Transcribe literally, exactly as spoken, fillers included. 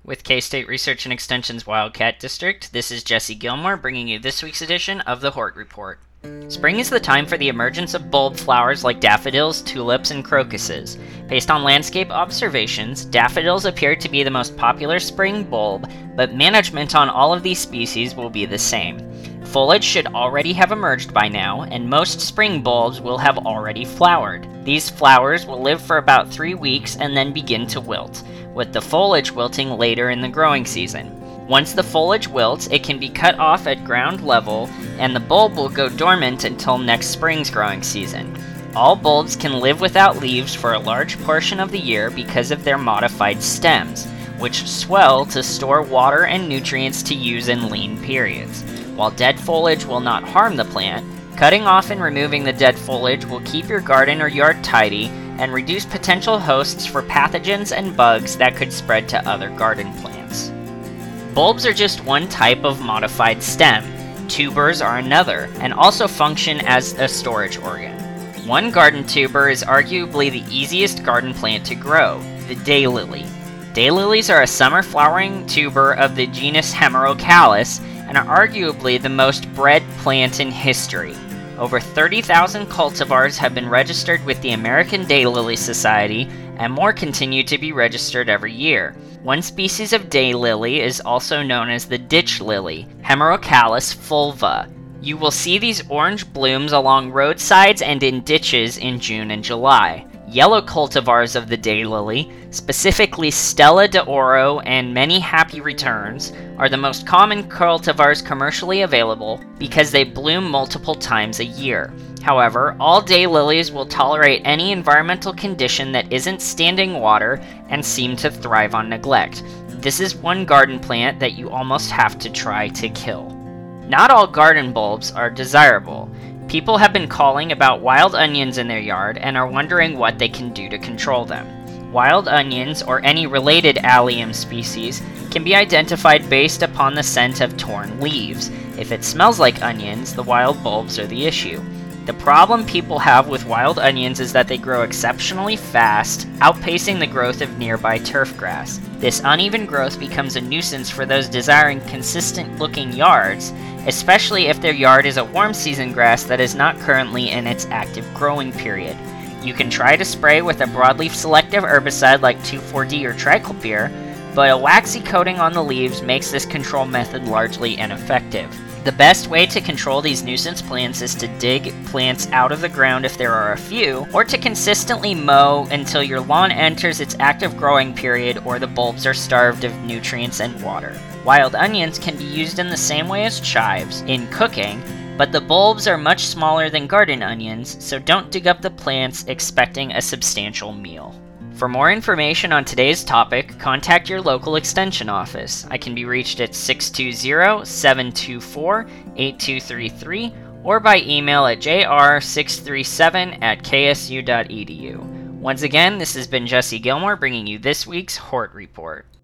With K-State Research and Extension's Wildcat District, this is Jesse Gilmore bringing you this week's edition of the Hort Report. Spring is the time for the emergence of bulb flowers like daffodils, tulips, and crocuses. Based on landscape observations, daffodils appear to be the most popular spring bulb, but management on all of these species will be the same. Foliage should already have emerged by now, and most spring bulbs will have already flowered. These flowers will live for about three weeks and then begin to wilt, with the foliage wilting later in the growing season. Once the foliage wilts, it can be cut off at ground level, and the bulb will go dormant until next spring's growing season. All bulbs can live without leaves for a large portion of the year because of their modified stems, which swell to store water and nutrients to use in lean periods. While dead foliage will not harm the plant, cutting off and removing the dead foliage will keep your garden or yard tidy and reduce potential hosts for pathogens and bugs that could spread to other garden plants. Bulbs are just one type of modified stem. Tubers are another, and also function as a storage organ. One garden tuber is arguably the easiest garden plant to grow, the daylily. Daylilies are a summer flowering tuber of the genus Hemerocallis, and are arguably the most bred plant in history. Over thirty thousand cultivars have been registered with the American Daylily Society, and more continue to be registered every year. One species of daylily is also known as the ditch lily, Hemerocallis fulva. You will see these orange blooms along roadsides and in ditches in June and July. Yellow cultivars of the daylily, specifically Stella de Oro and Many Happy Returns, are the most common cultivars commercially available because they bloom multiple times a year. However, all daylilies will tolerate any environmental condition that isn't standing water and seem to thrive on neglect. This is one garden plant that you almost have to try to kill. Not all garden bulbs are desirable. People have been calling about wild onions in their yard and are wondering what they can do to control them. Wild onions, or any related allium species, can be identified based upon the scent of torn leaves. If it smells like onions, the wild bulbs are the issue. The problem people have with wild onions is that they grow exceptionally fast, outpacing the growth of nearby turf grass. This uneven growth becomes a nuisance for those desiring consistent-looking yards, especially if their yard is a warm season grass that is not currently in its active growing period. You can try to spray with a broadleaf selective herbicide like two four D or triclopyr, but a waxy coating on the leaves makes this control method largely ineffective. The best way to control these nuisance plants is to dig plants out of the ground if there are a few, or to consistently mow until your lawn enters its active growing period or the bulbs are starved of nutrients and water. Wild onions can be used in the same way as chives, in cooking, but the bulbs are much smaller than garden onions, so don't dig up the plants expecting a substantial meal. For more information on today's topic, contact your local extension office. I can be reached at six two zero, seven two four, eight two three three or by email at j r six three seven at k s u dot e d u. Once again, this has been Jesse Gilmore bringing you this week's Hort Report.